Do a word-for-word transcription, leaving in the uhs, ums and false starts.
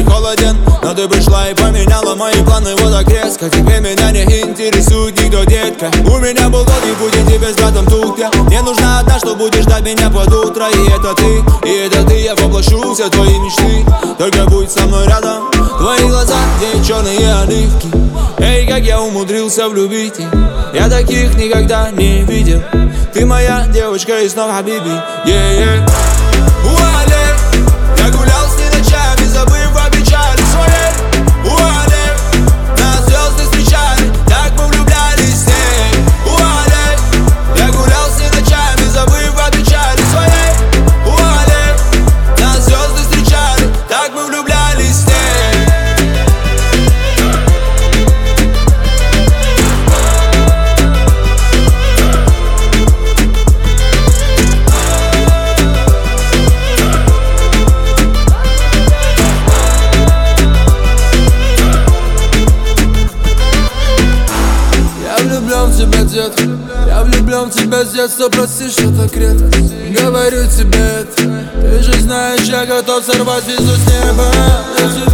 холоден, но ты пришла и поменяла мои планы вот так резко. Теперь меня не интересует никто, детка. У меня был долгий путь, и тебе с братом тупя. Мне нужна одна, что будешь ждать меня под утро. И это ты, и это ты, я воплощу все твои мечты. Только будь со мной рядом. Твои глаза, где черные оливки. Эй, как я умудрился влюбить их. Я таких никогда не видел. Ты моя девочка и снова Хабиби. Yeah, yeah. Я гулял с ней ночами, забыв о печали своей. Уалей, нас звезды встречали, так мы влюблялись с ней. Уалей, я гулял с ней ночами, забыв о печали своей. Уалей, нас звезды встречали, так мы влюблялись с ней. Я влюблен в тебя с детства, прости, что так редко говорю тебе это. Ты же знаешь, я готов сорвать звезду с неба.